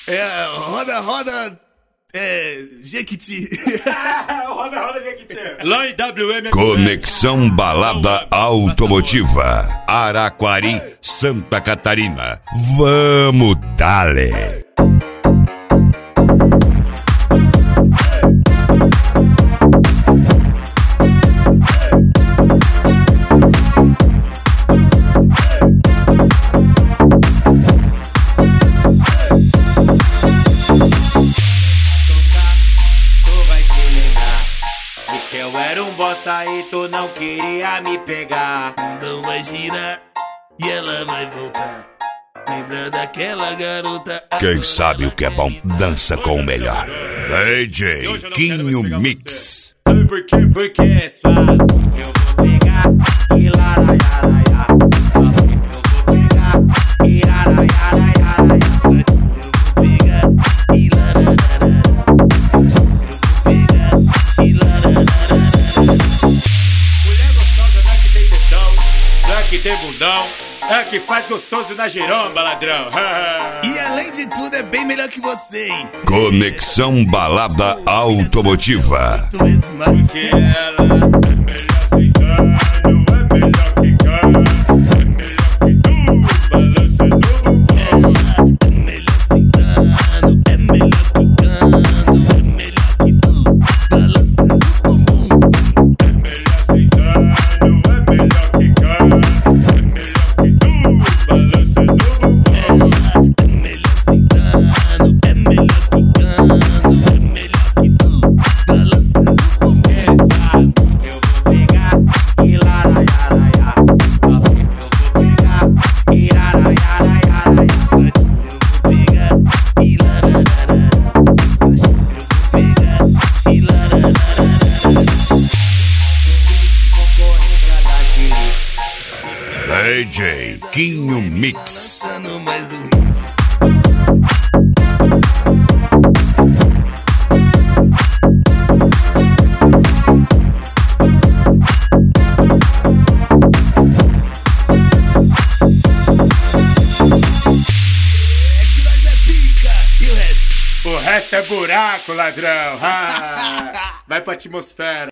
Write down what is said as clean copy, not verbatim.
Roda, roda, Jequiti. Roda, Jequiti. Lá em WM. Conexão Balada Automotiva, Araquari, Santa Catarina. Vamos dale! Eu era um bosta e tu não queria me pegar. Então vai girar e ela vai voltar. Lembra daquela garota? Quem sabe o que é bom, dança com o melhor. DJ Quinho Mix. Sabe por quê? Porque é suave. Eu vou pegar e laraiaraiá. Eu vou pegar e laraiaraiá. Eu vou pegar e laraiaraiá. Que tem bundão, é que faz gostoso na giromba, ladrão. E além de tudo é bem melhor que você, hein? Conexão Balada Automotiva. Porque ela é melhor sentando, é melhor quicando, é melhor que tu, balançando o bumbum. É melhor sentando, é melhor quicando, é melhor que tu, balançando o bumbum. É melhor sentando, é melhor quicando. DJ Quinho Mix. Lançando mais um O resto é buraco, ladrão. Vai pra atmosfera.